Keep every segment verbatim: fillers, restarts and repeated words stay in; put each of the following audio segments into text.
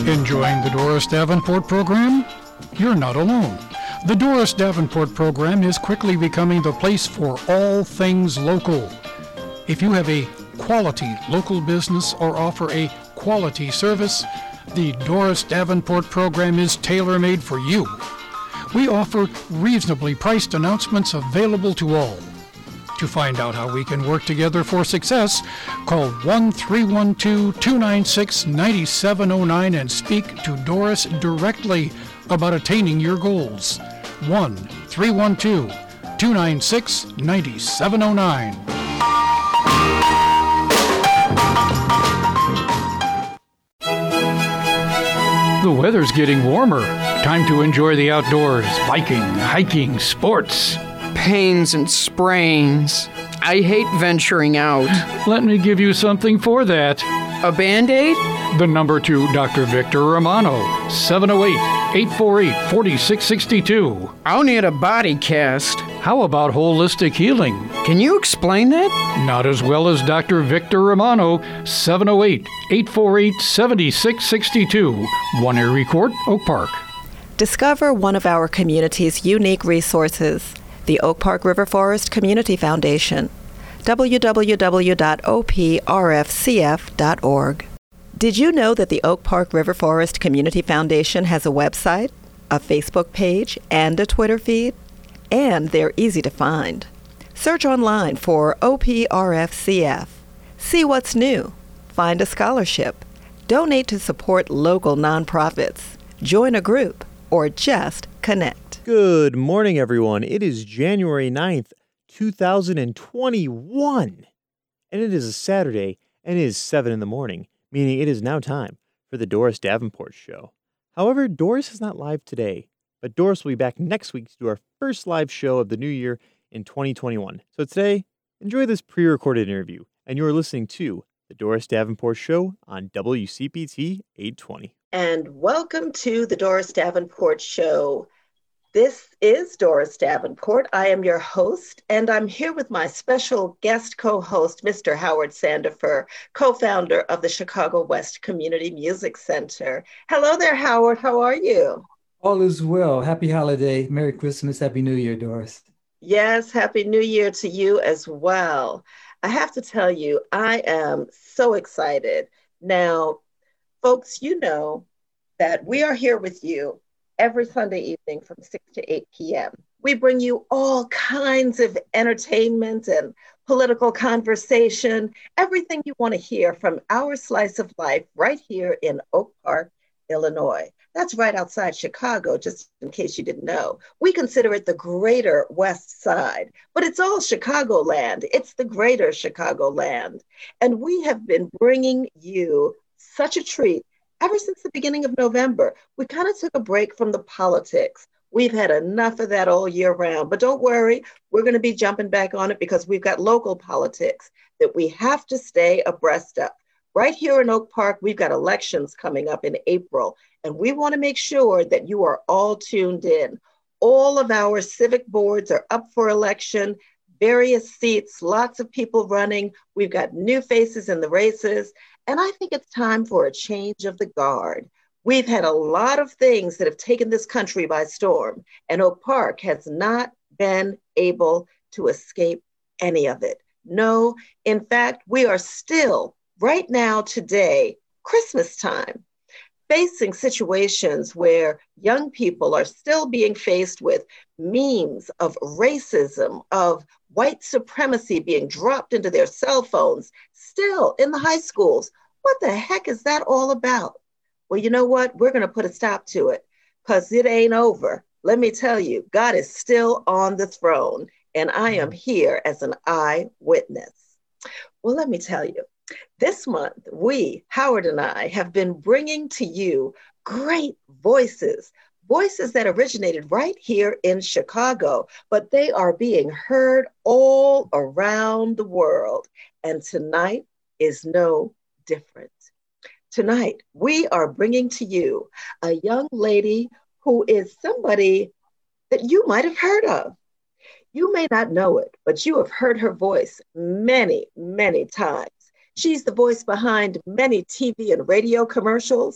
Enjoying the Doris Davenport program? You're not alone. The Doris Davenport program is quickly becoming the place for all things local. If you have a quality local business or offer a quality service, the Doris Davenport program is tailor-made for you. We offer reasonably priced announcements available to all. To find out how we can work together for success, call one three one two, two nine six, nine seven zero nine and speak to Doris directly about attaining your goals. one three one two, two nine six, nine seven zero nine. The weather's getting warmer. Time to enjoy the outdoors, biking, hiking, sports. Pains and sprains. I hate venturing out. Let me give you something for that. A Band-Aid? The number to Doctor Victor Romano, seven oh eight, eight four eight, four six six two. I'll need a body cast. How about holistic healing? Can you explain that? Not as well as Doctor Victor Romano, seven oh eight, eight four eight, seven six six two. One Erie Court, Oak Park. Discover one of our community's unique resources, the Oak Park River Forest Community Foundation, w w w dot o p r f c f dot org. Did you know that the Oak Park River Forest Community Foundation has a website, a Facebook page, and a Twitter feed? And they're easy to find. Search online for O P R F C F. See what's new. Find a scholarship. Donate to support local nonprofits. Join a group. Or just connect. Good morning, everyone. It is January ninth, two thousand twenty-one. And it is a Saturday, and it is seven in the morning, meaning it is now time for the Doris Davenport Show. However, Doris is not live today, but Doris will be back next week to do our first live show of the new year in twenty twenty-one. So today, enjoy this pre-recorded interview, and you are listening to the Doris Davenport Show on W C P T eight twenty. And welcome to the Doris Davenport Show. This is Doris Davenport. I am your host, and I'm here with my special guest co-host, Mister Howard Sandifer, co-founder of the Chicago West Community Music Center. Hello there, Howard. How are you? All is well. Happy holiday. Merry Christmas. Happy New Year, Doris. Yes, Happy New Year to you as well. I have to tell you, I am so excited. Now, folks, you know that we are here with you every Sunday evening from six to eight p.m. We bring you all kinds of entertainment and political conversation, everything you want to hear from our slice of life right here in Oak Park, Illinois. That's right outside Chicago, just in case you didn't know. We consider it the greater West Side, but it's all Chicagoland. It's the greater Chicagoland. And we have been bringing you such a treat ever since the beginning of November. We kind of took a break from the politics. We've had enough of that all year round, but don't worry, we're going to be jumping back on it because we've got local politics that we have to stay abreast of. Right here in Oak Park, we've got elections coming up in April, and we want to make sure that you are all tuned in. All of our civic boards are up for election, various seats, lots of people running. We've got new faces in the races, and I think it's time for a change of the guard. We've had a lot of things that have taken this country by storm, and Oak Park has not been able to escape any of it. No, in fact, we are still right now, today, Christmas time, facing situations where young people are still being faced with memes of racism, of white supremacy being dropped into their cell phones, still in the high schools. What the heck is that all about? Well, you know what? We're going to put a stop to it because it ain't over. Let me tell you, God is still on the throne, and I am here as an eyewitness. Well, let me tell you. This month, we, Howard and I, have been bringing to you great voices, voices that originated right here in Chicago, but they are being heard all around the world. And tonight is no different. Tonight, we are bringing to you a young lady who is somebody that you might have heard of. You may not know it, but you have heard her voice many, many times. She's the voice behind many T V and radio commercials.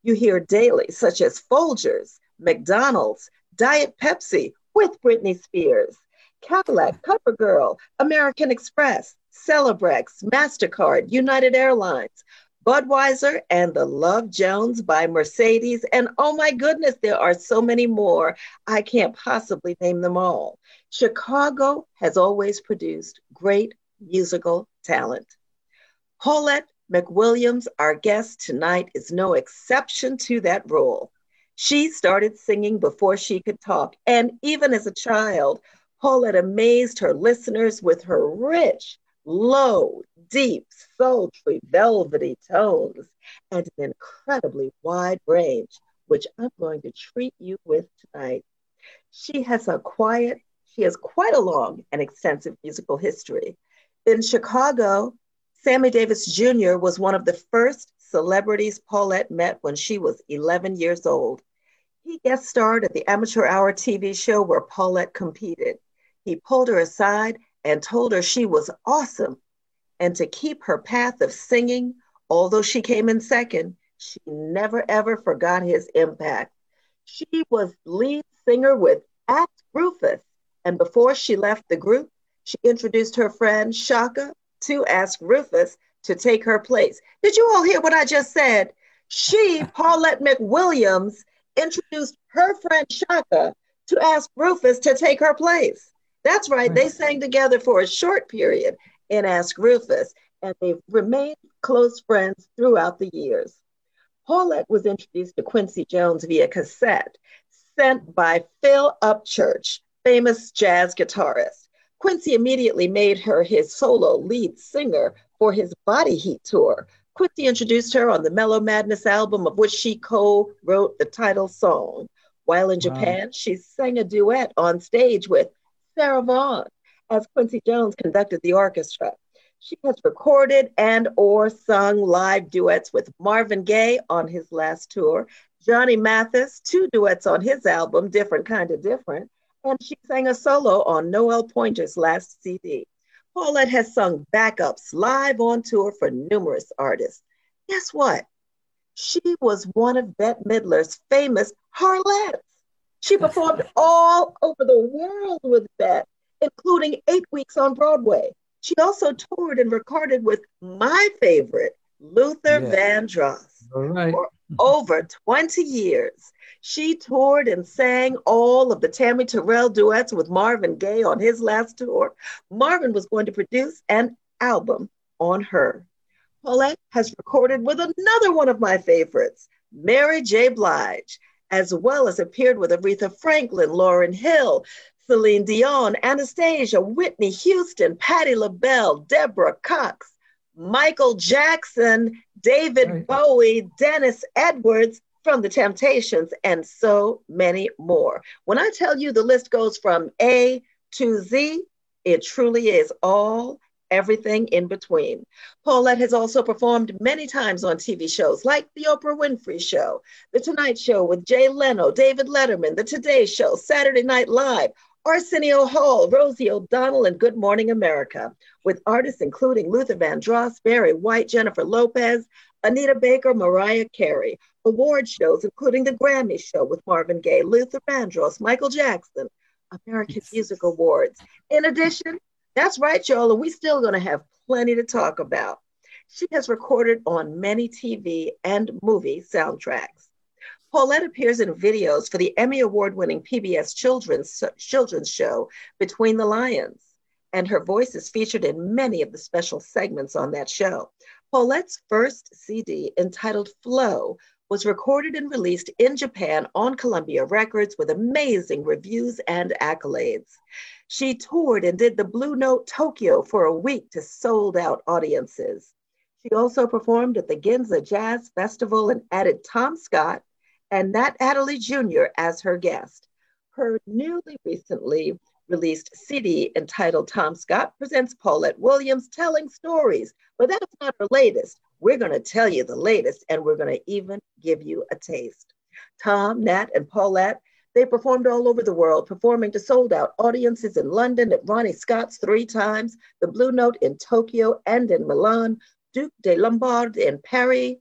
you hear daily, such as Folgers, McDonald's, Diet Pepsi with Britney Spears, Cadillac, CoverGirl, American Express, Celebrex, MasterCard, United Airlines, Budweiser, and the Love Jones by Mercedes. And oh my goodness, there are so many more. I can't possibly name them all. Chicago has always produced great musical talent. Paulette McWilliams, our guest tonight, is no exception to that rule. She started singing before she could talk, and even as a child, Paulette amazed her listeners with her rich, low, deep, sultry, velvety tones and an incredibly wide range, which I'm going to treat you with tonight. She has a quiet, she has quite a long and extensive musical history. In Chicago, Sammy Davis Junior was one of the first celebrities Paulette met when she was eleven years old. He guest starred at the Amateur Hour T V show where Paulette competed. He pulled her aside and told her she was awesome and to keep her path of singing, although she came in second, she never ever forgot his impact. She was lead singer with Ask Rufus, and before she left the group, she introduced her friend Shaka to Ask Rufus to take her place. Did you all hear what I just said? She, Paulette McWilliams, introduced her friend Shaka to Ask Rufus to take her place. That's right, they sang together for a short period in Ask Rufus, and they've remained close friends throughout the years. Paulette was introduced to Quincy Jones via cassette sent by Phil Upchurch, famous jazz guitarist. Quincy immediately made her his solo lead singer for his Body Heat tour. Quincy introduced her on the Mellow Madness album, of which she co-wrote the title song. While in Japan, wow. she sang a duet on stage with Sarah Vaughan as Quincy Jones conducted the orchestra. She has recorded and or sung live duets with Marvin Gaye on his last tour, Johnny Mathis, two duets on his album, Different Kind of Different, and she sang a solo on Noel Pointer's last C D. Paulette has sung backups live on tour for numerous artists. Guess what? She was one of Bette Midler's famous Harlettes. She performed all over the world with Bette, including eight weeks on Broadway. She also toured and recorded with my favorite, Luther yeah. Vandross. All right. For over twenty years. She toured and sang all of the Tammy Terrell duets with Marvin Gaye on his last tour. Marvin was going to produce an album on her. Paulette has recorded with another one of my favorites, Mary J. Blige, as well as appeared with Aretha Franklin, Lauryn Hill, Celine Dion, Anastasia, Whitney Houston, Patti LaBelle, Deborah Cox, Michael Jackson, David right. Bowie, Dennis Edwards from The Temptations, and so many more. When I tell you the list goes from A to Z, it truly is all, everything in between. Paulette has also performed many times on T V shows like The Oprah Winfrey Show, The Tonight Show with Jay Leno, David Letterman, The Today Show, Saturday Night Live, Arsenio Hall, Rosie O'Donnell, and Good Morning America, with artists including Luther Vandross, Barry White, Jennifer Lopez, Anita Baker, Mariah Carey. Award shows including the Grammy Show with Marvin Gaye, Luther Vandross, Michael Jackson, American Music Awards. In addition, that's right, y'all, and we still gonna have plenty to talk about. She has recorded on many T V and movie soundtracks. Paulette appears in videos for the Emmy Award-winning P B S children's, children's show, Between the Lions, and her voice is featured in many of the special segments on that show. Paulette's first C D, entitled Flow, was recorded and released in Japan on Columbia Records with amazing reviews and accolades. She toured and did the Blue Note Tokyo for a week to sold-out audiences. She also performed at the Ginza Jazz Festival and added Tom Scott and Nat Adderley Junior as her guest. Her newly recently released C D entitled Tom Scott presents Paulette Williams telling stories, but that's not her latest. We're going to tell you the latest, and we're going to even give you a taste. Tom, Nat, and Paulette, they performed all over the world, performing to sold-out audiences in London at Ronnie Scott's three times, the Blue Note in Tokyo and in Milan, Duke de Lombard in Paris,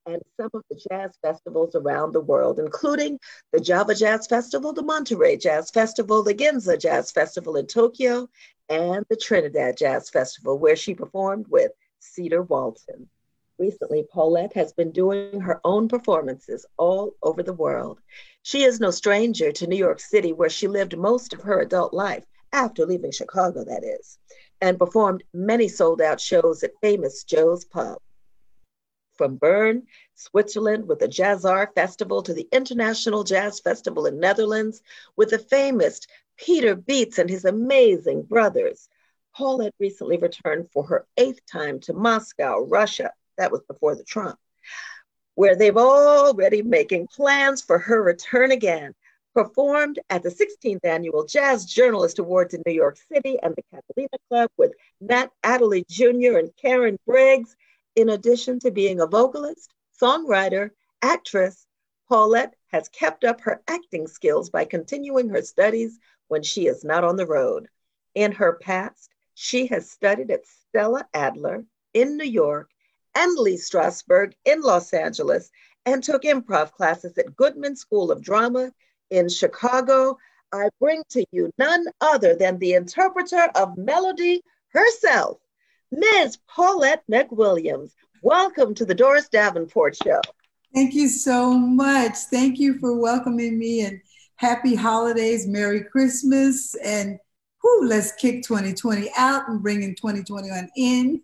and some of the jazz festivals around the world, including the Java Jazz Festival, the Monterey Jazz Festival, the Ginza Jazz Festival in Tokyo, and the Trinidad Jazz Festival, where she performed with Cedar Walton. Recently, Paulette has been doing her own performances all over the world. She is no stranger to New York City, where she lived most of her adult life, after leaving Chicago, that is, and performed many sold-out shows at famous Joe's Pub. From Bern, Switzerland, with the Jazzar Festival, to the International Jazz Festival in Netherlands, with the famous Peter Beats and his amazing brothers. Paulette recently returned for her eighth time to Moscow, Russia. That was before the Trump, where they've already making plans for her return again. Performed at the sixteenth Annual Jazz Journalist Awards in New York City and the Catalina Club with Nat Adderley Junior and Karen Briggs. In addition to being a vocalist, songwriter, actress, Paulette has kept up her acting skills by continuing her studies when she is not on the road. In her past, she has studied at Stella Adler in New York and Lee Strasberg in Los Angeles, and took improv classes at Goodman School of Drama in Chicago. I bring to you none other than the interpreter of melody herself, Miz Paulette McWilliams. Welcome to the Doris Davenport Show. Thank you so much. Thank you for welcoming me, and happy holidays, Merry Christmas, and whoo, let's kick twenty twenty out and bring in twenty twenty-one in.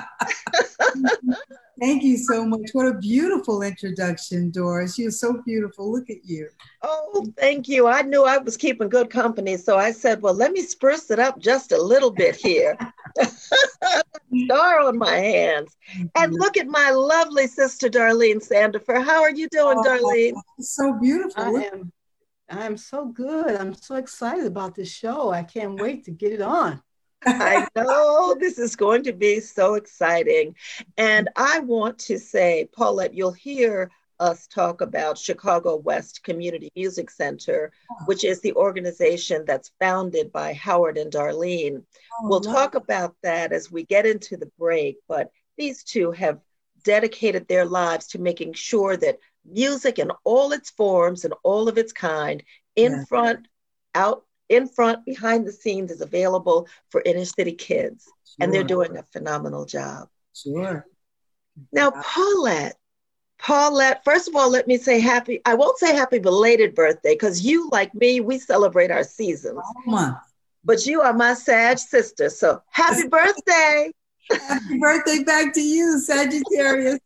Thank you so much. What a beautiful introduction, Doris. You're so beautiful. Look at you. Oh, thank you. I knew I was keeping good company, so I said, well, let me spruce it up just a little bit here. Star on my hands. And look at my lovely sister, Darlene Sandifer. How are you doing, oh, Darlene? So beautiful. I am, I am so good. I'm so excited about this show. I can't wait to get it on. I know this is going to be so exciting. And I want to say, Paulette, you'll hear us talk about Chicago West Community Music Center, which is the organization that's founded by Howard and Darlene. Oh, we'll talk about that as we get into the break, but these two have dedicated their lives to making sure that music in all its forms and all of its kind, in yeah. front, out, in front, behind the scenes, is available for inner city kids. Sure. And they're doing a phenomenal job. Sure. Now, Paulette, Paulette, first of all, let me say happy, I won't say happy belated birthday, because you, like me, we celebrate our seasons. Oh, but you are my Sag sister, so happy birthday. Happy birthday back to you, Sagittarius.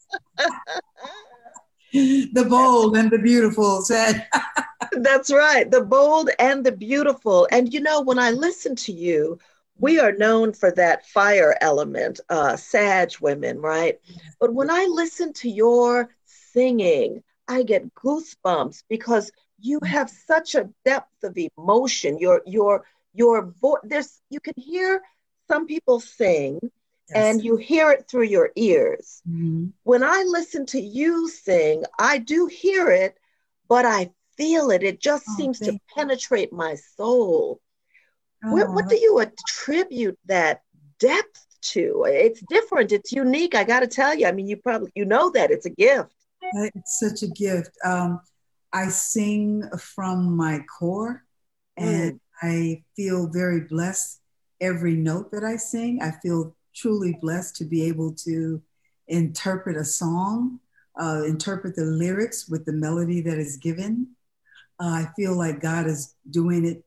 The bold and the beautiful, Sag. That's right, the bold and the beautiful. And you know, when I listen to you, we are known for that fire element, uh, Sag women, right? But when I listen to your singing, I get goosebumps because you have such a depth of emotion. Your your your voice. There's you can hear some people sing, yes. and you hear it through your ears. Mm-hmm. When I listen to you sing, I do hear it, but I feel it. It just oh, seems to penetrate my soul. Oh. What, what do you attribute that depth to? It's different. It's unique. I got to tell you. I mean, you probably, you know that it's a gift. It's such a gift. Um, I sing from my core, and mm. I feel very blessed every note that I sing. I feel truly blessed to be able to interpret a song, uh, interpret the lyrics with the melody that is given. Uh, I feel like God is doing it.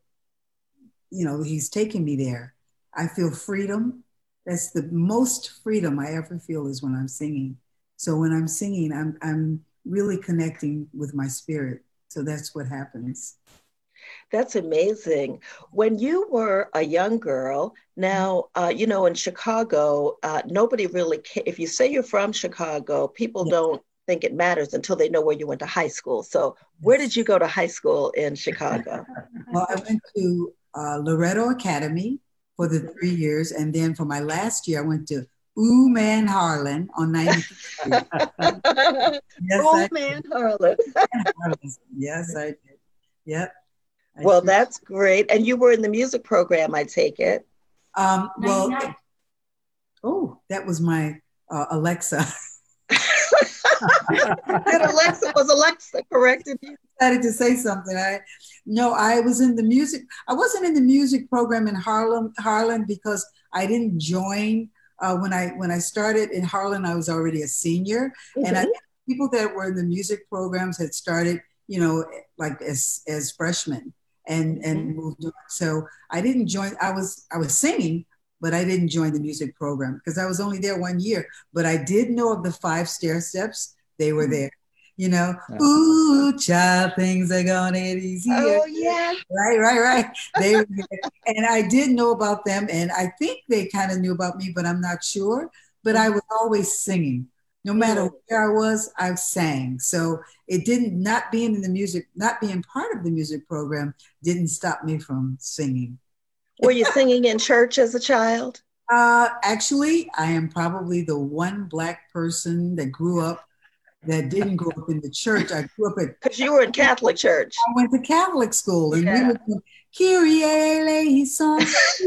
You know, he's taking me there. I feel freedom. That's the most freedom I ever feel is when I'm singing. So when I'm singing, I'm I'm really connecting with my spirit. So that's what happens. That's amazing. When you were a young girl, now, uh, you know, in Chicago, uh, nobody really, ca- if you say you're from Chicago, people yes. don't think it matters until they know where you went to high school. So where did you go to high school in Chicago? Well, I went to uh, Loretto Academy for the three years. And then for my last year, I went to Ooh Man Harlan on ninety-three. Yes, Ooh Man Harlan. Yes, I did. Yep. I well, did. That's great. And you were in the music program, I take it. Um, well, oh, that was my uh, Alexa. Did Alexa, was Alexa corrected you? Decided to say something. I no, I was in the music. I wasn't in the music program in Harlem, Harlan, because I didn't join uh, when I when I started in Harlan. I was already a senior, mm-hmm. and I, people that were in the music programs had started, you know, like as as freshmen and and mm-hmm. moved on. So I didn't join. I was I was singing, but I didn't join the music program because I was only there one year. But I did know of the five stair steps. They were there. You know, yeah. Ooh, child, things are gonna get easier. Oh, yeah. Right, right, right. They were and I did know about them, and I think they kind of knew about me, but I'm not sure. But I was always singing. No matter where I was, I sang. So it didn't, not being in the music, not being part of the music program didn't stop me from singing. Were you singing in church as a child? Uh, actually, I am probably the one Black person that grew up that didn't grow up in the church. I grew up at... Because you were in Catholic church. I went to Catholic school, and yeah. we were Kyrie eleison.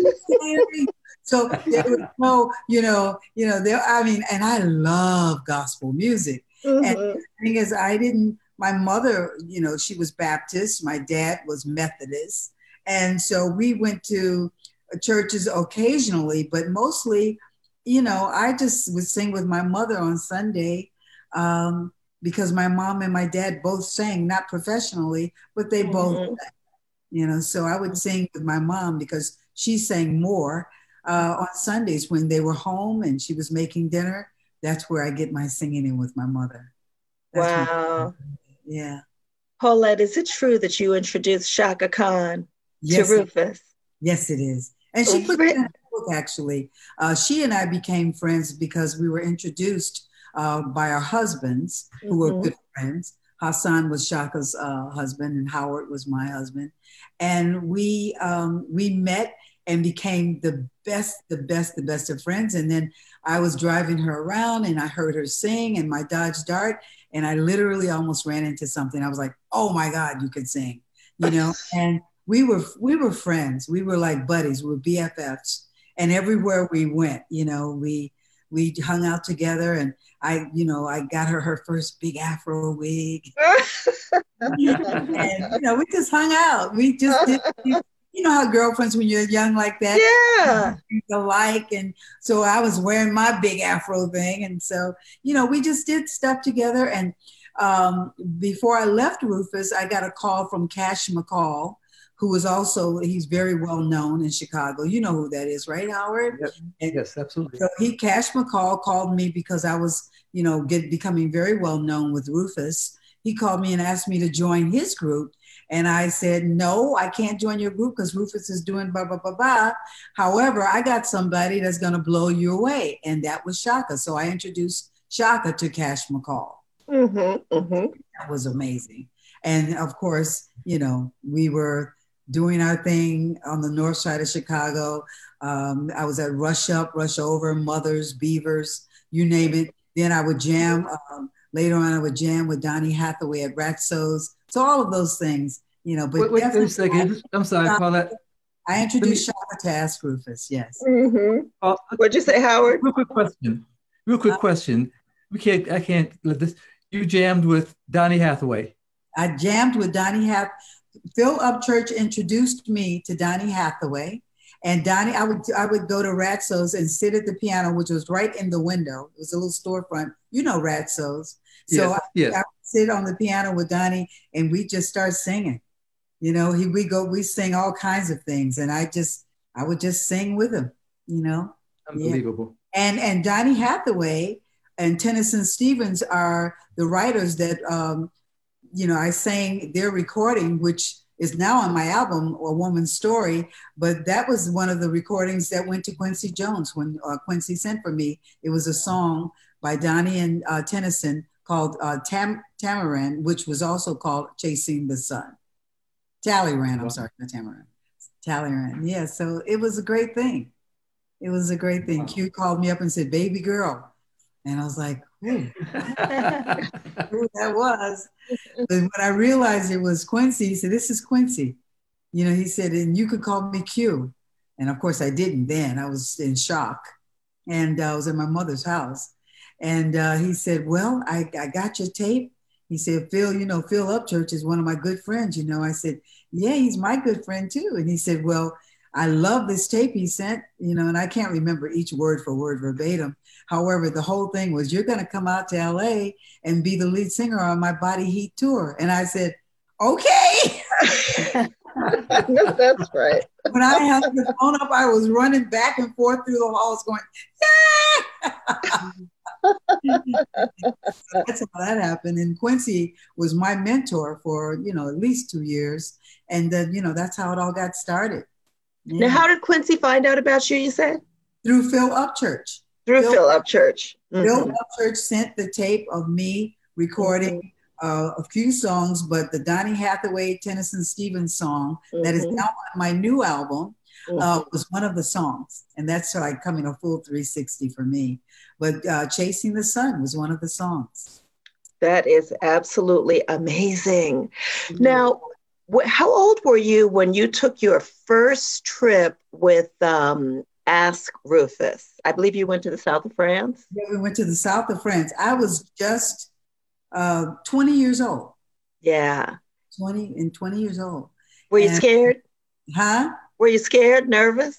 So there was no, you know, you know, there, I mean, and I love gospel music. Mm-hmm. And the thing is, I didn't, my mother, you know, she was Baptist, my dad was Methodist. And so we went to churches occasionally, but mostly, you know, I just would sing with my mother on Sunday. Um, because my mom and my dad both sang, not professionally, but they mm-hmm. both sang, you know, so I would sing with my mom because she sang more uh, on Sundays when they were home and she was making dinner. That's where I get my singing in with my mother. That's wow. Yeah. Paulette, is it true that you introduced Chaka Khan yes, to Rufus? Yes, it is. And she put it in a book, actually. Uh, she and I became friends because we were introduced Uh, by our husbands, who mm-hmm. were good friends. Hassan was Chaka's uh, husband, and Howard was my husband. And we um, we met and became the best, the best, the best of friends. And then I was driving her around, and I heard her sing in my Dodge Dart, and I literally almost ran into something. I was like, "Oh my God, you could sing," you know. And we were we were friends. We were like buddies. We were B F Fs. And everywhere we went, you know, we we hung out together, and I, you know, I got her her first big Afro wig. And, you know, we just hung out. We just did, you know how girlfriends, when you're young like that, yeah, alike. And so I was wearing my big Afro thing. And so, you know, we just did stuff together. And um, before I left Rufus, I got a call from Cash McCall, who was also, he's very well known in Chicago. You know who that is, right, Howard? Yep. And yes, absolutely. So he, Cash McCall, called me because I was, you know, get, becoming very well known with Rufus. He called me and asked me to join his group. And I said, no, I can't join your group because Rufus is doing blah, blah, blah, blah. However, I got somebody that's going to blow you away. And that was Chaka. So I introduced Chaka to Cash McCall. Mm-hmm, mm-hmm. That was amazing. And of course, you know, we were doing our thing on the north side of Chicago. Um, I was at Rush Up, Rush Over, Mothers, Beavers, you name it. Then I would jam. Um, later on, I would jam with Donny Hathaway at Ratso's. So all of those things, you know. But wait, wait, wait a second. I'm sorry, Paulette. I introduced Chaka to Ask Rufus. Yes. Mm-hmm. Uh, What'd you say, Howard? Real quick question. Real quick uh, question. We can't. I can't let this. You jammed with Donny Hathaway. I jammed with Donny Hathaway. Phil Upchurch introduced me to Donny Hathaway, and Donny, I would I would go to Ratso's and sit at the piano, which was right in the window. It was a little storefront, you know, Ratso's. So yes, I, yes. I would sit on the piano with Donny, and we just start singing. You know, he we go we sing all kinds of things, and I just I would just sing with him. You know, unbelievable. Yeah. And and Donny Hathaway and Tennyson Stevens are the writers that. Um, You know, I sang their recording, which is now on my album, A Woman's Story, but that was one of the recordings that went to Quincy Jones when uh, Quincy sent for me. It was a song by Donny and uh, Tennyson called uh, Tam Tamaran, which was also called Chasing the Sun. Talleyrand, I'm sorry, not Tamaran. Talleyrand, yeah, so it was a great thing. It was a great thing. Q called me up and said, baby girl. And I was like, ooh, who that was. But when I realized it was Quincy, he said, this is Quincy. You know, he said, and you could call me Q. And of course I didn't then. I was in shock. And uh, I was at my mother's house. And uh, he said, well, I, I got your tape. He said, Phil, you know, Phil Upchurch is one of my good friends, you know. I said, yeah, he's my good friend too. And he said, well, I love this tape he sent, you know, and I can't remember each word for word verbatim. However, the whole thing was, you're going to come out to L A and be the lead singer on my Body Heat tour. And I said, okay. That's right. When I hung the phone up, I was running back and forth through the halls going, yeah. That's how that happened. And Quincy was my mentor for, you know, at least two years. And then, you know, that's how it all got started. Yeah. Now, how did Quincy find out about you, you said? Through Phil Upchurch. Through Phil, Phil Upchurch. Mm-hmm. Phil Upchurch sent the tape of me recording mm-hmm. uh, a few songs, but the Donny Hathaway, Tennyson Stevens song mm-hmm. that is now on my new album mm-hmm. uh, was one of the songs. And that's like coming a full three sixty for me. But uh, Chasing the Sun was one of the songs. That is absolutely amazing. Mm-hmm. Now, wh- how old were you when you took your first trip with um, Ask Rufus? I believe you went to the south of France. Yeah, we went to the south of France. I was just uh, twenty years old. Yeah. twenty and twenty years old. Were you and, scared? Huh? Were you scared, nervous?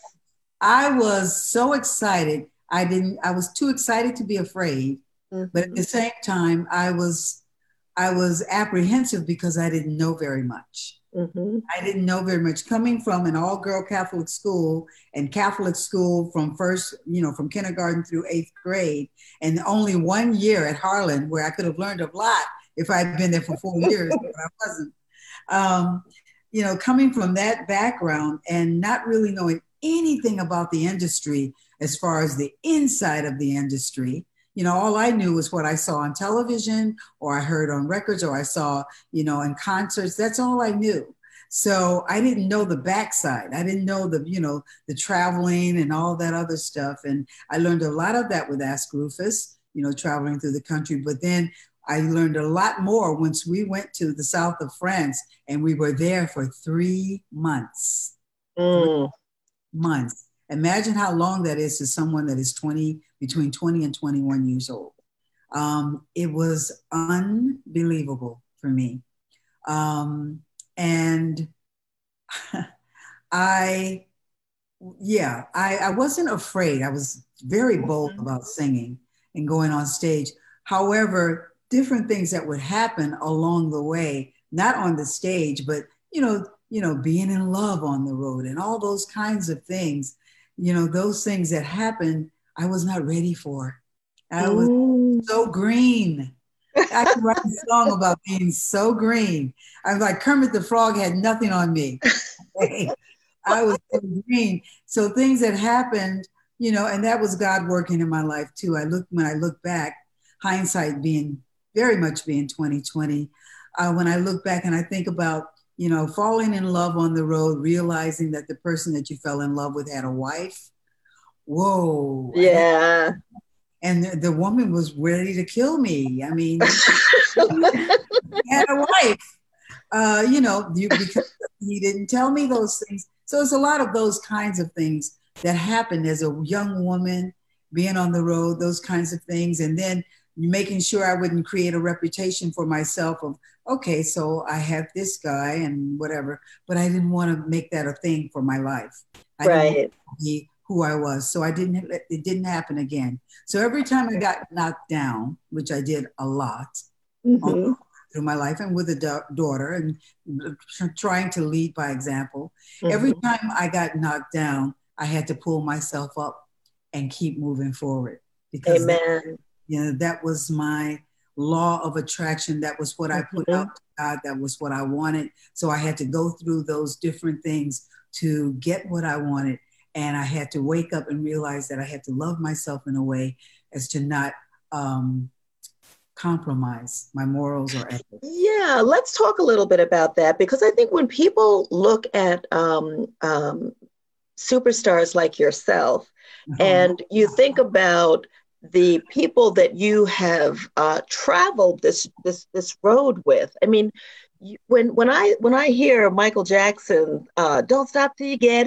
I was so excited. I didn't, I was too excited to be afraid. Mm-hmm. But at the same time, I was, I was apprehensive because I didn't know very much. Mm-hmm. I didn't know very much. Coming from an all-girl Catholic school and Catholic school from first, you know, from kindergarten through eighth grade, and only one year at Harlan where I could have learned a lot if I'd been there for four years, but I wasn't. Um, you know, coming from that background and not really knowing anything about the industry as far as the inside of the industry, you know, all I knew was what I saw on television or I heard on records or I saw, you know, in concerts. That's all I knew. So I didn't know the backside. I didn't know the, you know, the traveling and all that other stuff. And I learned a lot of that with Ask Rufus, you know, traveling through the country. But then I learned a lot more once we went to the south of France and we were there for three months. Mm. Three months. Imagine how long that is to someone that is twenty, between twenty and twenty-one years old. Um, it was unbelievable for me. Um, and I, yeah, I, I wasn't afraid. I was very bold about singing and going on stage. However, different things that would happen along the way, not on the stage, but, you know, you know, being in love on the road and all those kinds of things, you know, those things that happened, I was not ready for. I was Ooh. so green. I could write a song about being so green. I was like, Kermit the Frog had nothing on me. I was so green. So things that happened, you know, and that was God working in my life too. I look, when I look back, hindsight being very much being twenty twenty, uh, when I look back and I think about, you know, falling in love on the road, realizing that the person that you fell in love with had a wife. Whoa. Yeah. And the, the woman was ready to kill me. I mean, had a wife, uh, you know, you, because he didn't tell me those things. So it's a lot of those kinds of things that happened as a young woman, being on the road, those kinds of things. And then making sure I wouldn't create a reputation for myself of, okay, so I have this guy and whatever, but I didn't want to make that a thing for my life. I right. didn't want to be who I was. So I didn't, it didn't happen again. So every time I got knocked down, which I did a lot mm-hmm. on, through my life and with a da- daughter and trying to lead by example, mm-hmm. every time I got knocked down, I had to pull myself up and keep moving forward. Because Amen. That, you know, that was my law of attraction. That was what I put mm-hmm. out to God. That was what I wanted. So I had to go through those different things to get what I wanted. And I had to wake up and realize that I had to love myself in a way as to not um, compromise my morals or ethics. Yeah, let's talk a little bit about that, because I think when people look at um, um, superstars like yourself, uh-huh. and you think about the people that you have uh, traveled this this this road with, I mean, when when I when I hear Michael Jackson, uh, "Don't Stop Till You Get Enough,"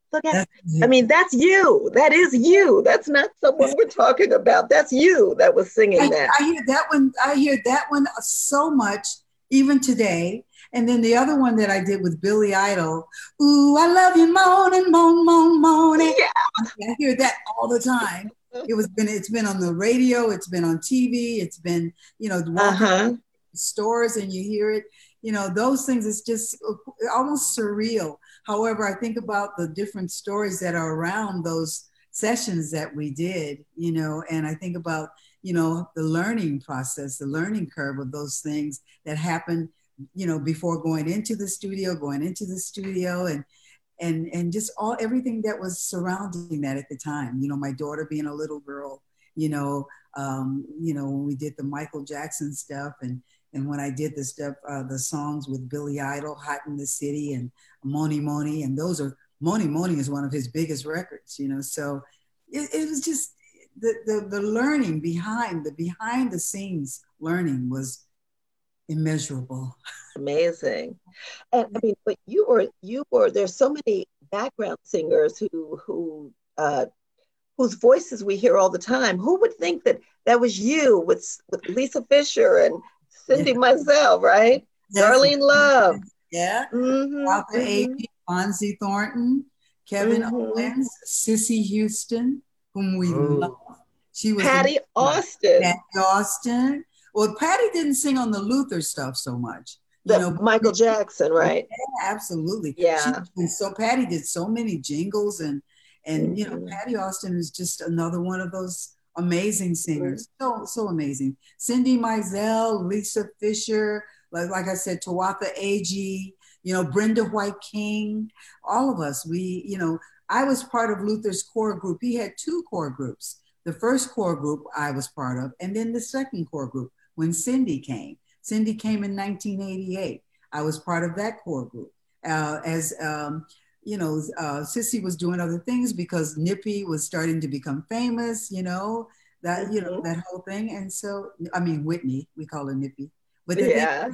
Look at, I mean, that's you. That is you. That's not someone we're talking about. That's you that was singing I, that. I hear that one. I hear that one so much, even today. And then the other one that I did with Billy Idol, ooh, I love you, moaning, moan, moan, moaning. Yeah. I hear that all the time. It was been, it's been on the radio, it's been on T V, it's been, you know, walking uh-huh. stores and you hear it. You know, those things, it's just almost surreal. However, I think about the different stories that are around those sessions that we did, you know, and I think about, you know, the learning process, the learning curve of those things that happen, you know, before going into the studio, going into the studio and, and, and just all, everything that was surrounding that at the time, you know, my daughter being a little girl, you know, um, you know, when we did the Michael Jackson stuff and, and when I did the stuff, uh, the songs with Billy Idol, Hot in the City and Moni Moni, and those are, Moni Moni is one of his biggest records, you know, so it, it was just, the, the, the learning behind, the behind the scenes learning was immeasurable. Amazing. And I mean, but you were, you were, there's so many background singers who, who, uh, whose voices we hear all the time. Who would think that that was you with, with Lisa Fisher and Cindy yeah. Mizell, right? Yes. Darlene Love. Yeah. Mm-hmm. Arthur mm-hmm. A P, Fonzie Thornton, Kevin mm-hmm. Owens, Cissy Houston, whom we oh. love. She was Patty Austin. Patty Austin. Well, Patty didn't sing on the Luther stuff so much. You the, know, Michael Jackson, right? Yeah, absolutely. Yeah. She, so Patty did so many jingles, and and mm-hmm. you know, Patty Austin is just another one of those amazing singers. Mm-hmm. So so amazing. Cindy Mizell, Lisa Fisher, like like I said, Tawatha Agee, you know, Brenda White King, all of us. We, you know, I was part of Luther's core group. He had two core groups. The first core group I was part of, and then the second core group when Cindy came. Cindy came in nineteen eighty-eight. I was part of that core group. Uh, as, um, you know, uh, Cissy was doing other things because Nippy was starting to become famous, you know, that, you know, that whole thing. And so, I mean, Whitney, we call her Nippy. But then, yeah.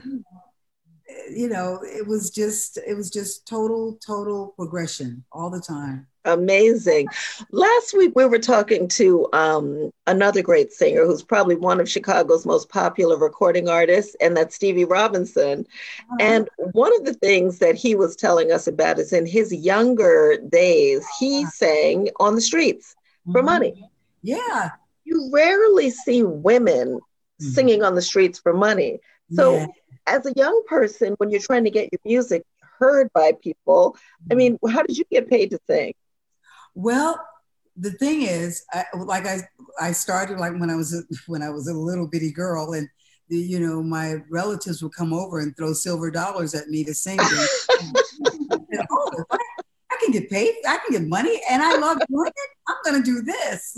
you know, it was just, it was just total, total progression all the time. Amazing. Last week we were talking to um, another great singer who's probably one of Chicago's most popular recording artists, and that's Stevie Robinson. Oh. And one of the things that he was telling us about is in his younger days, he sang on the streets for mm-hmm. money. Yeah. You rarely see women mm-hmm. singing on the streets for money. So yeah. as a young person, when you're trying to get your music heard by people, I mean, how did you get paid to sing? Well, the thing is, I, like I, I started like when I was a, when I was a little bitty girl, and the, you know, my relatives would come over and throw silver dollars at me to sing. And, oh, I, I can get paid, I can get money, and I love doing it. I'm going to do this.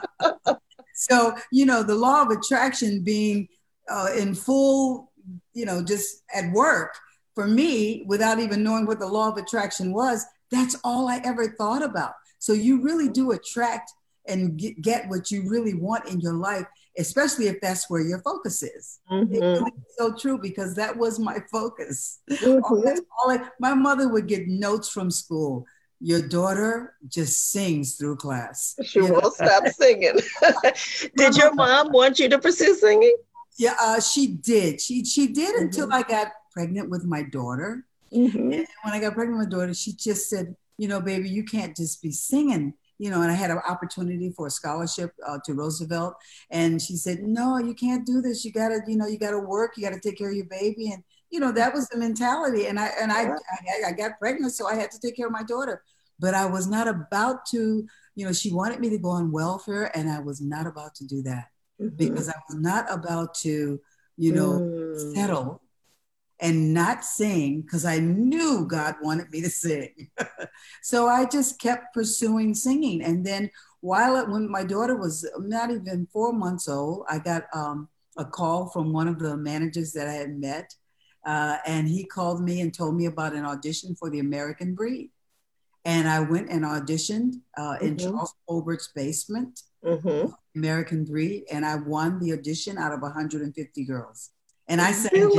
So, you know, the law of attraction being uh, in full, you know, just at work for me, without even knowing what the law of attraction was, that's all I ever thought about. So you really do attract and get, get what you really want in your life, especially if that's where your focus is. Mm-hmm. It really is so true, because that was my focus. Mm-hmm. All, that's all I, my mother would get notes from school. Your daughter just sings through class. She you won't know? Stop singing. Did your mom want you to pursue singing? Yeah, uh, she did. She she did mm-hmm. until I got pregnant with my daughter. Mm-hmm. And when I got pregnant with my daughter, she just said, you know, baby, you can't just be singing, you know, and I had an opportunity for a scholarship uh, to Roosevelt. And she said, no, you can't do this. You gotta, you know, you gotta work, you gotta take care of your baby. And, you know, that was the mentality. And I, and I, I, I got pregnant, so I had to take care of my daughter, but I was not about to, you know, she wanted me to go on welfare, and I was not about to do that mm-hmm. because I was not about to, you know, mm. settle and not sing, because I knew God wanted me to sing. So I just kept pursuing singing. And then while it, when my daughter was not even four months old, I got um, a call from one of the managers that I had met. Uh, and he called me and told me about an audition for The American Breed. And I went and auditioned uh, in mm-hmm. Charles Colbert's basement, mm-hmm. American Breed. And I won the audition out of one hundred fifty girls. And I sang, really?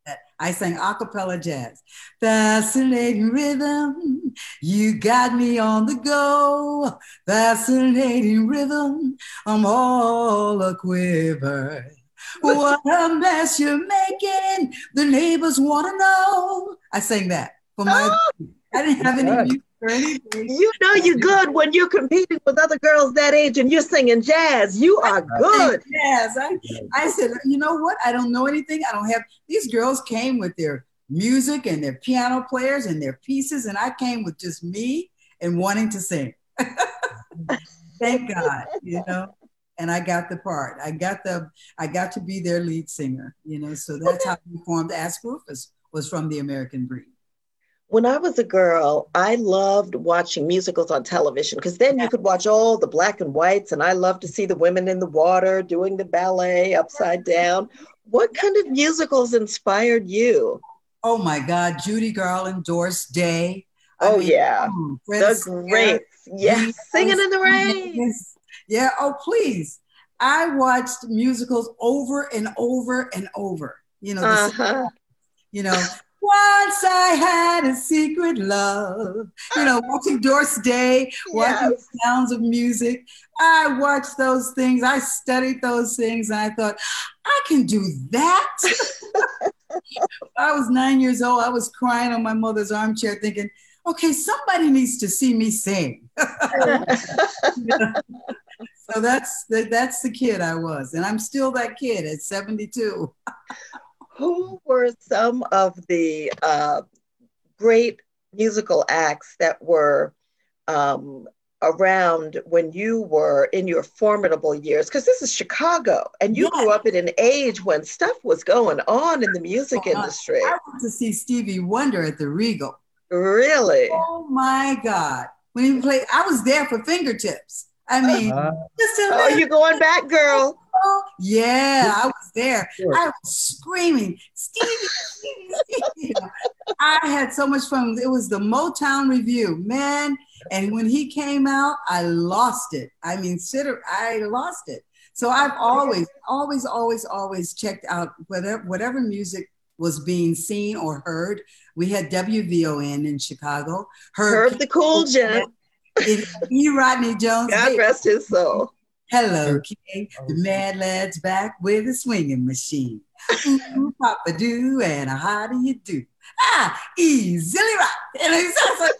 I sang a cappella jazz. Fascinating rhythm, you got me on the go. Fascinating rhythm, I'm all a quiver. What a mess you're making, the neighbors want to know. I sang that for my, oh. I didn't have any music or anything. You know you're good when you're competing with other girls that age and you're singing jazz. You are good. Yes, I, I said, you know what? I don't know anything. I don't have, these girls came with their music and their piano players and their pieces, and I came with just me and wanting to sing. Thank God, you know. And I got the part. I got the. I got to be their lead singer. You know, so that's how we formed Ask Rufus. Was from the American Breed. When I was a girl, I loved watching musicals on television because then you could watch all the black and whites, and I loved to see the women in the water doing the ballet upside down. What kind of musicals inspired you? Oh my God, Judy Garland, Doris Day. Oh I mean, yeah, oh, the great. Yes, Singing in the Rain. Yeah, oh, please. I watched musicals over and over and over. You know, uh-huh. you know, once I had a secret love. You know, watching Doris Day, watching yes. the sounds of music. I watched those things. I studied those things, and I thought, I can do that. I was nine years old. I was crying on my mother's armchair thinking, okay, somebody needs to see me sing. So that's the, that's the kid I was. And I'm still that kid at seventy-two. Who were some of the uh, great musical acts that were um, around when you were in your formidable years? Because this is Chicago, and you yeah. grew up at an age when stuff was going on in the music oh, industry. I went to see Stevie Wonder at the Regal. Really? Oh my God. When he played, I was there for Fingertips. I mean, uh, oh, you're going back, girl. Yeah, I was there. Sure. I was screaming, Stevie, Stevie, Stevie. I had so much fun. It was the Motown Review, man. And when he came out, I lost it. I mean, I lost it. So I've always, always, always, always checked out whatever, whatever music was being seen or heard. We had W V O N in Chicago. Herb, Herb the Cool Gent. E. Rodney Jones. God rest his soul. Hello, King. The mad lad's back with a swinging machine. Ooh, Papa do, and how do you do? Ah, easily rock. And it sounds like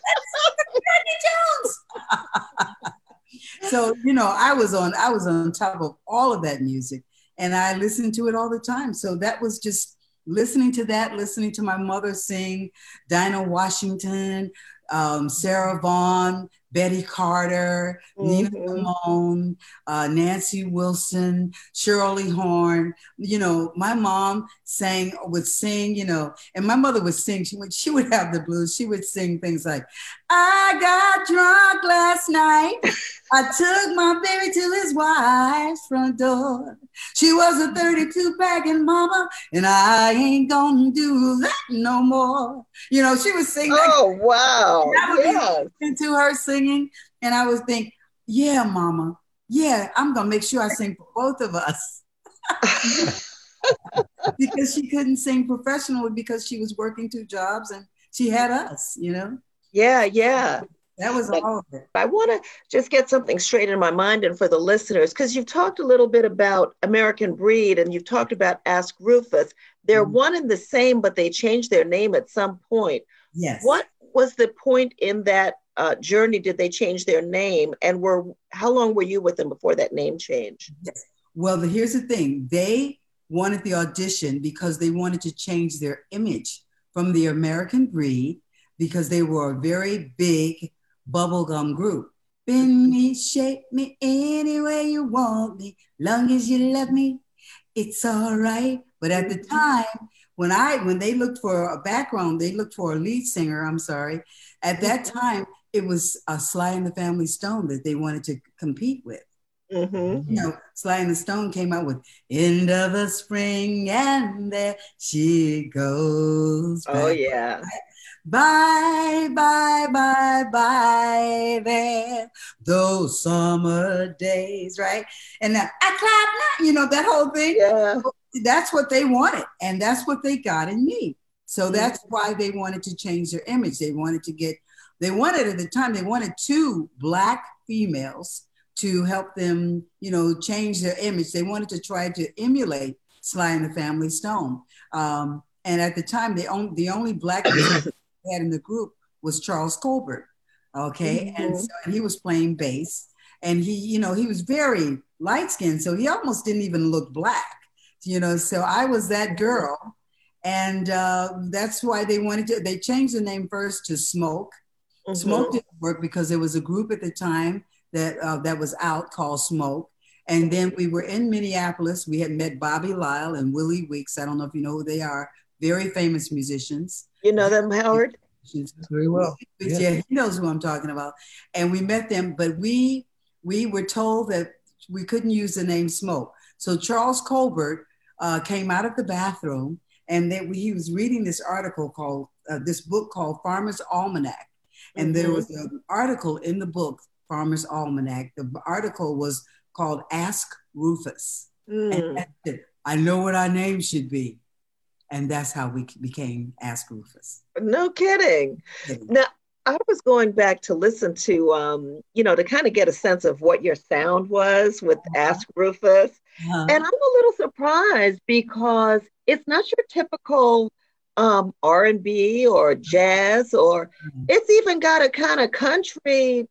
Rodney Jones. So, you know, I was on, I was on top of all of that music, and I listened to it all the time. So that was just listening to that, listening to my mother sing, Dinah Washington, um, Sarah Vaughan, Betty Carter, mm-hmm. Nina Simone, uh, Nancy Wilson, Shirley Horn. You know, my mom sang, would sing, you know, and my mother would sing. She would, she would have the blues. She would sing things like, I got drunk last night. I took my baby to his wife's front door. She was a thirty-two packing mama, and I ain't gonna do that no more. You know, she was singing. Oh, that. Wow. I would to her singing, and I would think, yeah, mama, yeah, I'm gonna make sure I sing for both of us. Because she couldn't sing professionally because she was working two jobs and she had us, you know? Yeah, yeah. That was all of it. I want to just get something straight in my mind and for the listeners, because you've talked a little bit about American Breed and you've talked about Ask Rufus. They're mm-hmm. one and the same, but they changed their name at some point. Yes. What was the point in that uh, journey? Did they change their name? And were how long were you with them before that name change? Yes. Well, the, here's the thing. They wanted the audition because they wanted to change their image from the American Breed because they were a very big bubblegum group. Bend me, shape me any way you want me, long as you love me, it's all right. But at the time, when I when they looked for a background, they looked for a lead singer, I'm sorry. At that time, it was a Sly and the Family Stone that they wanted to compete with. Mm-hmm. You know, Sly and the Stone came out with End of the Spring and there she goes back. Oh, yeah. Bye, bye, bye, bye there, those summer days, right? And now, I clap now, you know, that whole thing. Yeah. that's what they wanted, and that's what they got in me. So that's why they wanted to change their image. They wanted to get, they wanted at the time, they wanted two Black females to help them, you know, change their image. They wanted to try to emulate Sly and the Family Stone. Um, and at the time, the only, the only Black man we had in the group was Charles Colbert, okay? Mm-hmm. And so and he was playing bass. And he, you know, he was very light-skinned, so he almost didn't even look Black, you know? So I was that girl. And uh, that's why they wanted to, they changed the name first to Smoke. Mm-hmm. Smoke didn't work because there was a group at the time that uh, that was out called Smoke. And then we were in Minneapolis. We had met Bobby Lyle and Willie Weeks. I don't know if you know who they are. Very famous musicians. You know them, Howard? Very well. Yeah. yeah, he knows who I'm talking about. And we met them, but we we were told that we couldn't use the name Smoke. So Charles Colbert uh, came out of the bathroom, and then he was reading this article called, uh, this book called Farmer's Almanac. And mm-hmm. there was an article in the book, Farmer's Almanac. The article was called Ask Rufus. Mm. And that's it. I know what our name should be. And that's how we became Ask Rufus. No kidding. kidding. Now, I was going back to listen to, um, you know, to kind of get a sense of what your sound was with uh-huh. Ask Rufus. Uh-huh. And I'm a little surprised because it's not your typical um, R and B or jazz, or mm-hmm. it's even got a kind of country.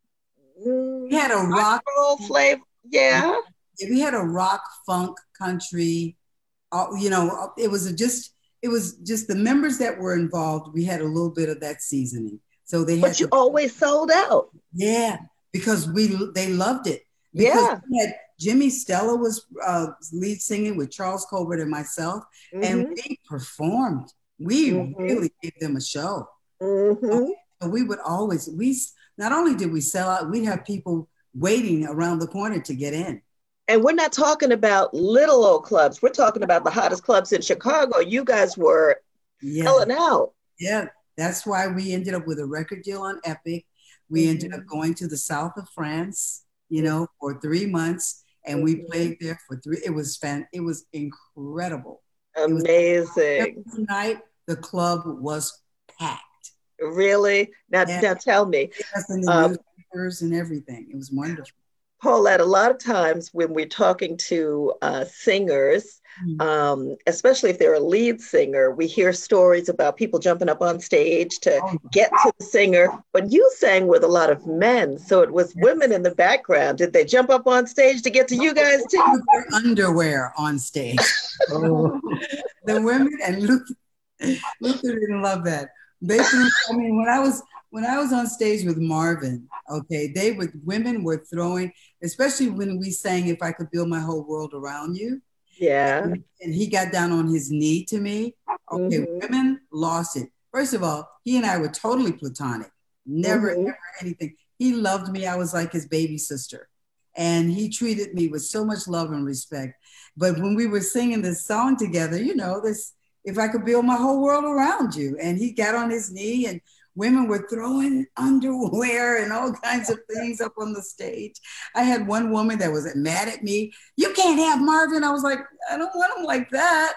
We had a rock roll flavor. Yeah. yeah. We had a rock, funk, country. Uh, you know, it was a just, it was just the members that were involved. We had a little bit of that seasoning. So they had But you to, always sold out. Yeah, because we they loved it. Because yeah. we had Jimmy Stella was uh, lead singing with Charles Colbert and myself, mm-hmm. and we performed. We mm-hmm. really gave them a show. Mm-hmm. So we would always, we not only did we sell out, we'd have people waiting around the corner to get in. And we're not talking about little old clubs. We're talking about the hottest clubs in Chicago. You guys were yeah. selling out. Yeah, that's why we ended up with a record deal on Epic. We mm-hmm. ended up going to the south of France, you know, for three months. And mm-hmm. we played there for three. It was fan. It was incredible. Amazing. Every night, the club was packed. Really? Now, yeah. now tell me. Yes, and the um, newspapers and everything. It was wonderful. Paulette, a lot of times when we're talking to uh, singers, mm-hmm. um, especially if they're a lead singer, we hear stories about people jumping up on stage to oh. get to the singer. But you sang with a lot of men, so it was yes. women in the background. Did they jump up on stage to get to you guys too? Their underwear on stage. oh. The women, and Luther, Luther didn't love that. They threw, I mean, when I was when I was on stage with Marvin, okay, they would women were throwing, especially when we sang "If I Could Build My Whole World Around You." Yeah. And, and he got down on his knee to me. Okay, mm-hmm. women lost it. First of all, he and I were totally platonic. Never, mm-hmm. ever anything. He loved me. I was like his baby sister. And he treated me with so much love and respect. But when we were singing this song together, you know, this, "If I Could Build My Whole World Around You," and he got on his knee, and women were throwing underwear and all kinds of things up on the stage. I had one woman that was mad at me. "You can't have Marvin." I was like, "I don't want him like that."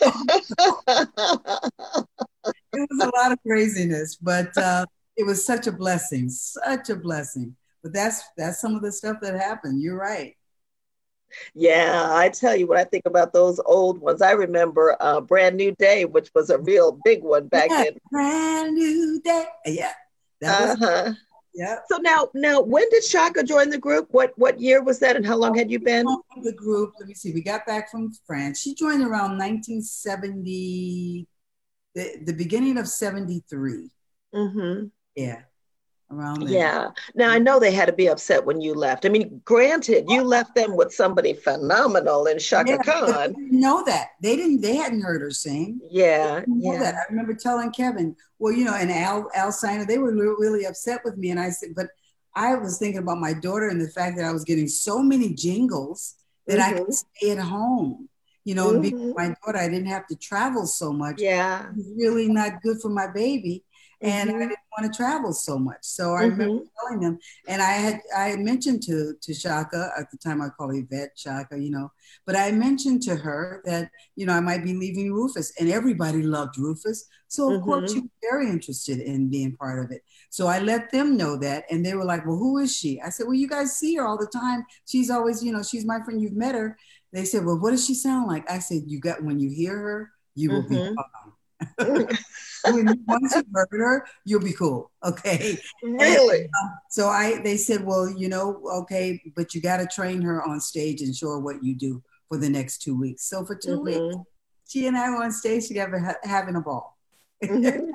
It was a lot of craziness, but uh, it was such a blessing, such a blessing. But that's that's some of the stuff that happened. You're right. Yeah, I tell you what I think about those old ones. I remember uh, Brand New Day, which was a real big one back yeah, then. Brand New Day. Yeah. That was, uh-huh. Yeah. So now, now, when did Shaka join the group? What what year was that, and how long had you been? The group. Let me see. We got back from France. She joined around nineteen seventy, the, the beginning of seventy-three. Mm-hmm. Yeah. Around there. Yeah. Now I know they had to be upset when you left. I mean, granted, you left them with somebody phenomenal in Shaka yeah, Khan. They didn't know that. They didn't. They hadn't heard her sing. Yeah. Know yeah. That. I remember telling Kevin, well, you know, and Al Al Siner, they were really upset with me, and I said, but I was thinking about my daughter and the fact that I was getting so many jingles that mm-hmm. I could stay at home. You know, mm-hmm. and be with my daughter, I didn't have to travel so much. Yeah. It was really not good for my baby. and Mm-hmm. I didn't want to travel so much. So I Mm-hmm. remember telling them, and I had I had mentioned to to Shaka at the time, I call her Yvette Shaka, you know, but I mentioned to her that, you know, I might be leaving Rufus, and everybody loved Rufus. So of course she Mm-hmm. was very interested in being part of it. So I let them know that, and they were like, "Well, who is she?" I said, "Well, you guys see her all the time. She's always, you know, she's my friend. You've met her." They said, "Well, what does she sound like?" I said, "You got when you hear her, you will be fine." When once you've heard her, you'll be cool. Okay. Really? And, um, so I they said, well, you know, okay, but you got to train her on stage and show her what you do for the next two weeks. So for two weeks, Mm-hmm. she and I were on stage together ha- having a ball. Mm-hmm.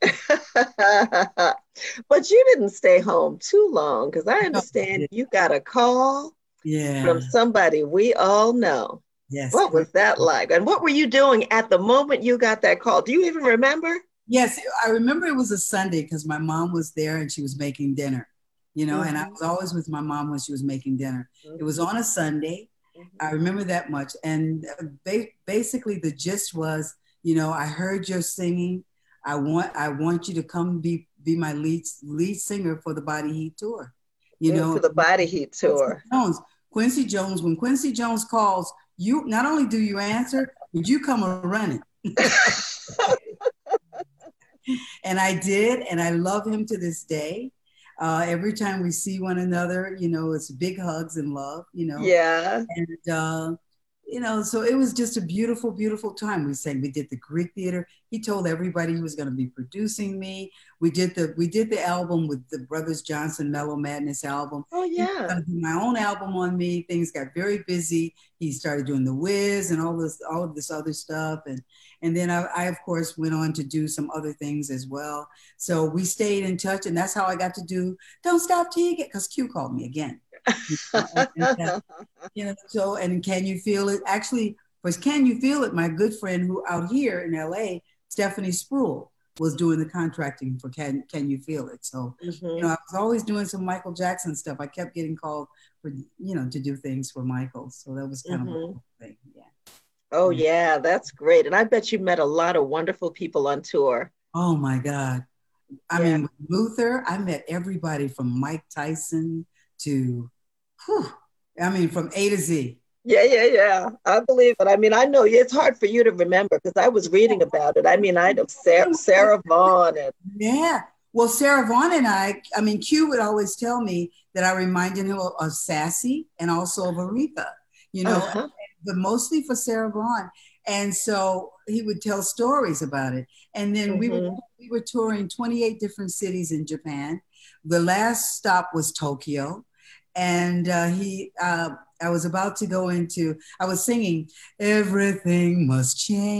But you didn't stay home too long, because I understand you got a call Yeah. from somebody we all know. Yes. What was that like? And what were you doing at the moment you got that call? Do you even remember? Yes, I remember it was a Sunday because my mom was there and she was making dinner, you know, and I Mhm. was always with my mom when she was making dinner. Mhm. It was on a Sunday. I remember that much. And uh, ba- basically the gist was, you know, I heard your singing. I want I want you to come be be my lead lead singer for the Body Heat tour. You Mm, know, for the Body Heat tour. Quincy Jones, Quincy Jones, when Quincy Jones calls, you not only do you answer, but you come running. And I did, and I love him to this day. Uh, every time we see one another, you know, it's big hugs and love, you know. Yeah. And, uh, you know, so it was just a beautiful, beautiful time. We sang, we did the Greek Theater. He told everybody he was going to be producing me. We did the we did the album with the Brothers Johnson, Mellow Madness album. Oh, He was yeah. going to do my own album on me. Things got very busy. He started doing the Wiz and all this, all of this other stuff. And and then I, I, of course, went on to do some other things as well. So we stayed in touch, and that's how I got to do Don't Stop Till You Get, because Q called me again. You know, and, and that, you know, so, and Can You Feel It? Actually, was Can You Feel It? My good friend who out here in L A, Stephanie Spruill, was doing the contracting for Can Can You Feel It? So, Mhm. you know, I was always doing some Michael Jackson stuff. I kept getting called for, you know, to do things for Michael. So that was kind of a Mhm. cool thing. Yeah. Oh, yeah, that's great. And I bet you met a lot of wonderful people on tour. Oh my God. I Yeah. mean, with Luther, I met everybody from Mike Tyson to, whew, I mean, from A to Z. Yeah, yeah, yeah. I believe it. I mean, I know it's hard for you to remember because I was reading about it. I mean, I know Sarah, Sarah Vaughan and Yeah. Well, Sarah Vaughan and I, I mean, Q would always tell me that I reminded him of, of Sassy and also of Aretha, you know, Uh-huh. but mostly for Sarah Vaughan. And so he would tell stories about it. And then we were Mhm. we were touring twenty-eight different cities in Japan. The last stop was Tokyo. And uh, he, uh, I was about to go into, I was singing, everything must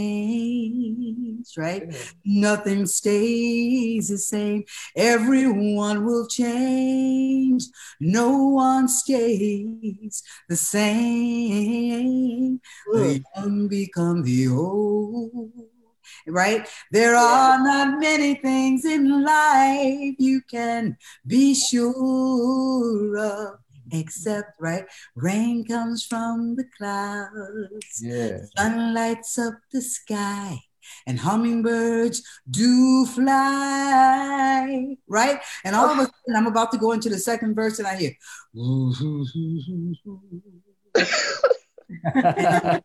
change, right? Nothing stays the same. Everyone will change. No one stays the same. The young become the old. Right? There are not many things in life you can be sure of, except, right? Rain comes from the clouds. Yeah. Sun lights up the sky. And hummingbirds do fly, right? And all of a sudden, I'm about to go into the second verse, and I hear, and,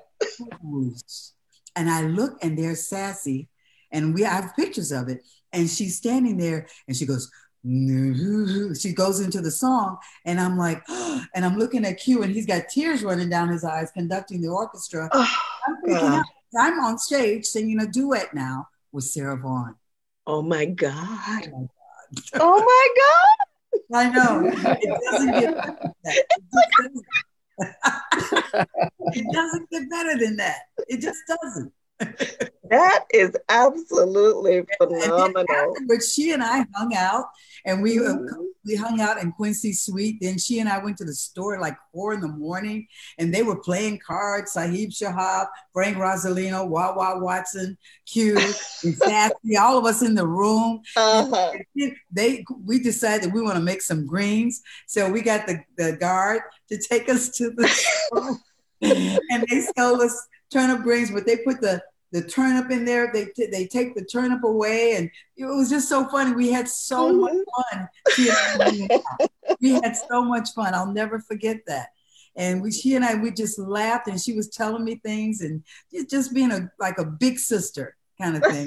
and I look, and there's Sassy, and we I have pictures of it, and she's standing there, and she goes, she goes into the song, and I'm like, and I'm looking at Q, and he's got tears running down his eyes, conducting the orchestra. Oh, I'm freaking God. out. I'm on stage singing a duet now with Sarah Vaughan. Oh my God. Oh Oh my God. I know. It doesn't get better than that. It, just doesn't. It doesn't get better than that. It just doesn't. That is absolutely And then phenomenal. afterwards, she and I hung out, and we uh, Mhm. we hung out in Quincy's suite. Then she and I went to the store like four in the morning, and they were playing cards. Sahib Shahab, Frank Rosalino, Wawa Watson, Q, and Sassy, all of us in the room. Uh-huh. They we decided we want to make some greens, so we got the, the guard to take us to the store, and they sold us turnip greens, but they put the the turnip in there. They they take the turnip away, and it was just so funny. We had so mm-hmm. much fun. She and I, we had so much fun. I'll never forget that. And we, she and I, we just laughed, and she was telling me things, and just being a like a big sister kind of thing.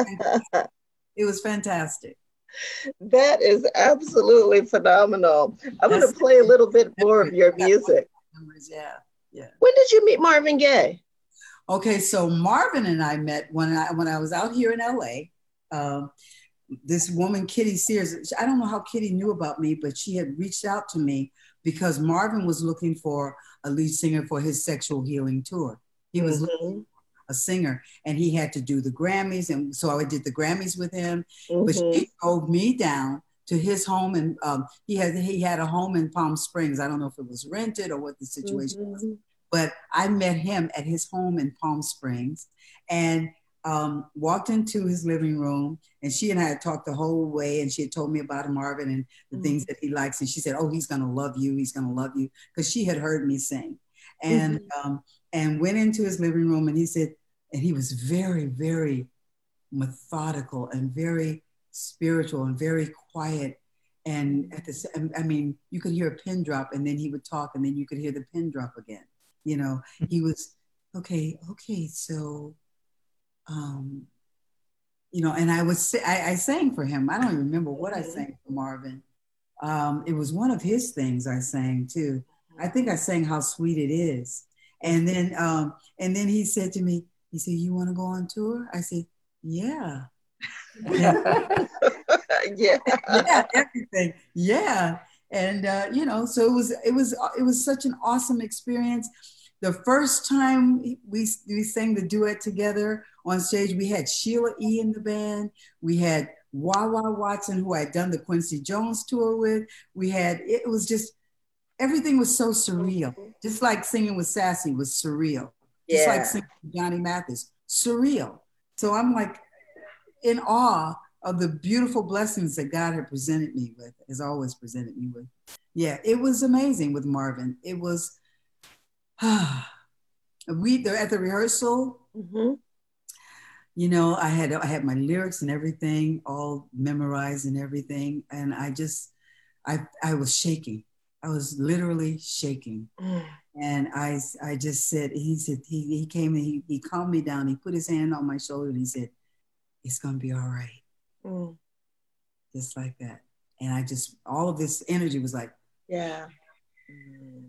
It was fantastic. That is absolutely phenomenal. I'm going to play a little bit more of your music. Yeah, yeah. When did you meet Marvin Gaye? Okay, so Marvin and I met when I when I was out here in L A. Um, this woman, Kitty Sears, I don't know how Kitty knew about me, but she had reached out to me because Marvin was looking for a lead singer for his Sexual Healing tour. He was mm-hmm. looking for a singer, and he had to do the Grammys, and so I did the Grammys with him. Mm-hmm. But she drove me down to his home, and um, he had he had a home in Palm Springs. I don't know if it was rented or what the situation mm-hmm. was, but I met him at his home in Palm Springs, and um, walked into his living room, and she and I had talked the whole way, and she had told me about Marvin and the mm-hmm. things that he likes, and she said, "Oh, he's gonna love you. He's gonna love you," because she had heard me sing, and mm-hmm. um, and went into his living room, and he said, and he was very, very methodical and very spiritual and very quiet. And at the, I mean, you could hear a pin drop, and then he would talk, and then you could hear the pin drop again. You know, he was, okay, okay, so, um, you know, and I was, I, I sang for him. I don't even remember what I sang for Marvin. Um, it was one of his things I sang too. I think I sang How Sweet It Is. And then, um, and then he said to me, he said, "You want to go on tour?" I said, "Yeah." yeah. Yeah, everything. Yeah. And, uh, you know, so it was, it was, it was such an awesome experience. The first time we, we sang the duet together on stage, we had Sheila E. in the band. We had Wawa Watson, who I'd done the Quincy Jones tour with. We had, it was just, everything was so surreal. Just like singing with Sassy was surreal. Just yeah. like singing with Johnny Mathis, surreal. So I'm like in awe of the beautiful blessings that God had presented me with, has always presented me with. Yeah, it was amazing with Marvin. It was, we at the rehearsal, mm-hmm. you know, I had I had my lyrics and everything all memorized and everything, and I just, I I was shaking. I was literally shaking, mm. and I I just said, he said he he came and he he calmed me down. He put his hand on my shoulder and he said, "It's gonna be all right," mm. just like that. And I just, all of this energy was like, yeah. Mm.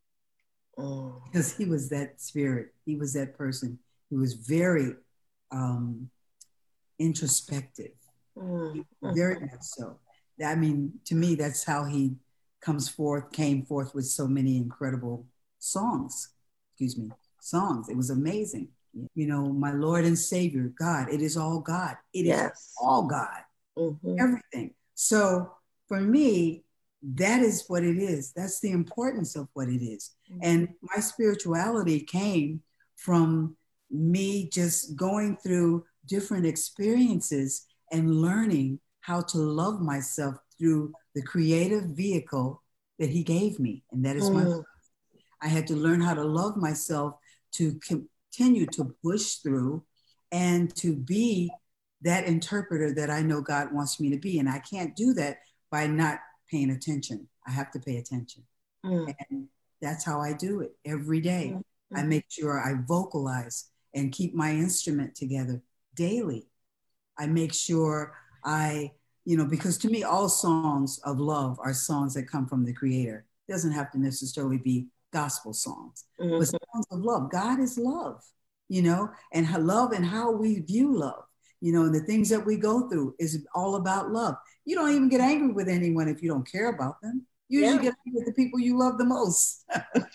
Oh. Because he was that spirit. He was that person. He was very um, introspective, mm. very much so. I mean, to me, that's how he comes forth, came forth with so many incredible songs. Excuse me, songs. It was amazing. You know, my Lord and Savior, God. It is all God. It yes. is all God. Mm-hmm. Everything. So for me, that is what it is. That's the importance of what it is. Mm-hmm. And my spirituality came from me just going through different experiences and learning how to love myself through the creative vehicle that he gave me. And that is mm. my, I had to learn how to love myself to continue to push through and to be that interpreter that I know God wants me to be. And I can't do that by not paying attention. I have to pay attention. Mm. And that's how I do it every day. Mm-hmm. I make sure I vocalize and keep my instrument together daily. I make sure I, you know, because to me, all songs of love are songs that come from the Creator. It doesn't have to necessarily be gospel songs, mm-hmm. but songs of love. God is love, you know, and how love and how we view love, you know, and the things that we go through is all about love. You don't even get angry with anyone if you don't care about them. You usually yeah. get angry with the people you love the most.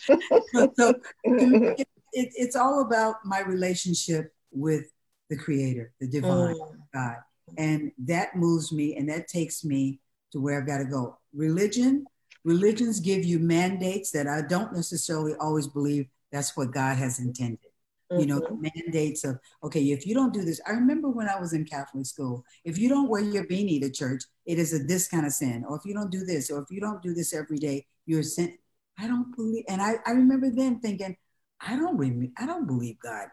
So it, it, it's all about my relationship with the Creator, the divine mm. God. And that moves me and that takes me to where I've got to go. Religion, religions give you mandates that I don't necessarily always believe that's what God has intended. Mm-hmm. You know, the mandates of, okay, if you don't do this, I remember when I was in Catholic school, if you don't wear your beanie to church, it is a this kind of sin. Or if you don't do this, or if you don't do this every day, you're a sin. I don't believe, and I, I remember then thinking, I don't believe, I don't believe God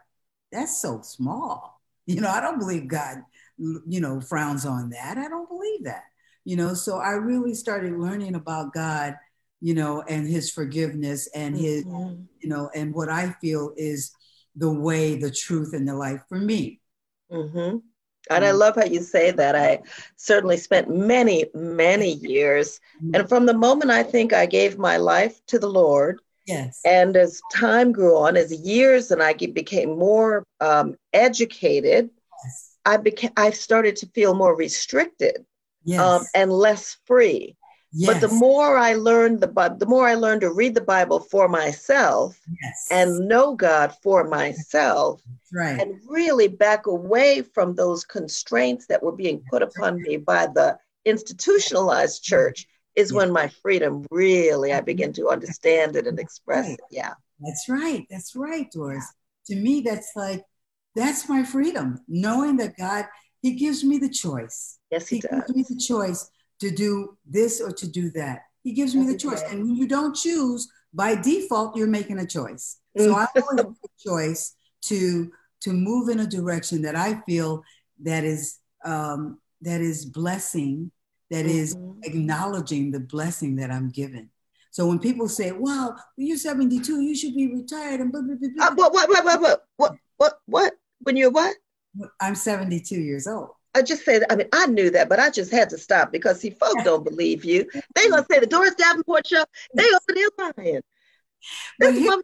that's so small. You know, I don't believe God, you know, frowns on that. I don't believe that. You know, so I really started learning about God, you know, and his forgiveness and his, mm-hmm. you know, and what I feel is the way, the truth, and the life for me. Mm-hmm. And I love how you say that. I certainly spent many, many years. And from the moment I think I gave my life to the Lord, yes. And as time grew on, as years and I became more um, educated, yes. I became, I started to feel more restricted, yes. um, and less free. Yes. But the more I learned the Bible, the more I learned to read the Bible for myself, yes. and know God for myself, right. and really back away from those constraints that were being put upon me by the institutionalized church is yeah. when my freedom really, I began to understand it and express right. it. Yeah. That's right. That's right, Doris. Yeah. To me, that's like, that's my freedom. Knowing that God, he gives me the choice. Yes, he, he does. gives me the choice to do this or to do that. He gives me the choice. And when you don't choose, by default, you're making a choice. So I always make a choice to, to move in a direction that I feel that is, um, that is blessing, that mm-hmm. is acknowledging the blessing that I'm given. So when people say, wow, you're seventy-two, you should be retired. And blah, blah, blah, blah. Uh, what, what, what, what, what, what, what, what, when you're what? I'm seventy-two years old. I just say that, I mean, I knew that, but I just had to stop because see, folks don't believe you. They gonna say the Doris Davenport show, they over there lying. This woman,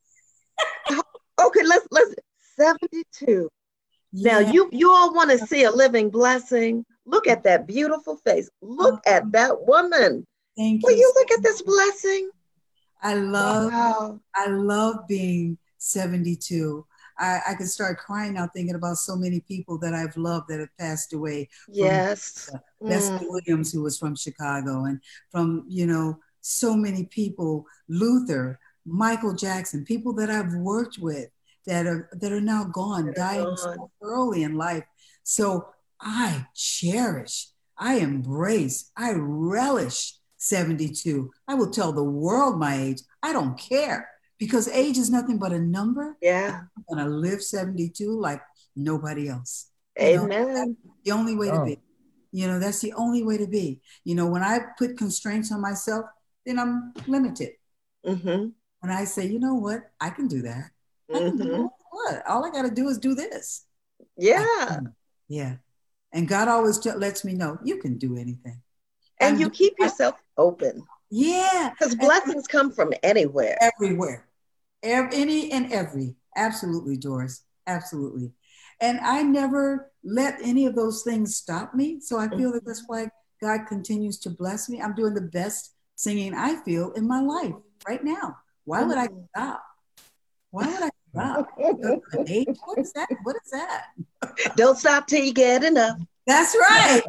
okay, let's, let's, seventy-two. Yeah. Now you, you all want to see a living blessing. Look at that beautiful face. Look uh, at that woman. Thank Will you. you look at this blessing? I love, wow. I love being seventy-two. I, I could start crying now thinking about so many people that I've loved that have passed away. Yes. From, uh, Leslie mm. Williams, who was from Chicago, and from, you know, so many people, Luther, Michael Jackson, people that I've worked with that are that are now gone, dying so early in life. So I cherish, I embrace, I relish seventy-two. I will tell the world my age. I don't care. Because age is nothing but a number. Yeah. I'm going to live seventy-two like nobody else. Amen. You know, that's the only way oh. to be. You know, that's the only way to be. You know, when I put constraints on myself, then I'm limited. Mm-hmm. When I say, you know what, I can do that. I can mm-hmm. do what? All I got to do is do this. Yeah. Yeah. And God always t- lets me know, you can do anything. And I'm you keep yourself open. Yeah. Because blessings and come from anywhere. Everywhere. Every, any and every. Absolutely, Doris. Absolutely. And I never let any of those things stop me. So I feel mm-hmm. that that's why God continues to bless me. I'm doing the best singing I feel in my life right now. Why would I stop? Why would I stop? What is that? What is that? Don't stop till you get enough. That's right.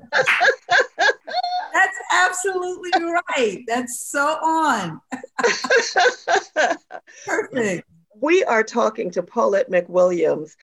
That's absolutely right. That's so on. Perfect. We are talking to Paulette McWilliams.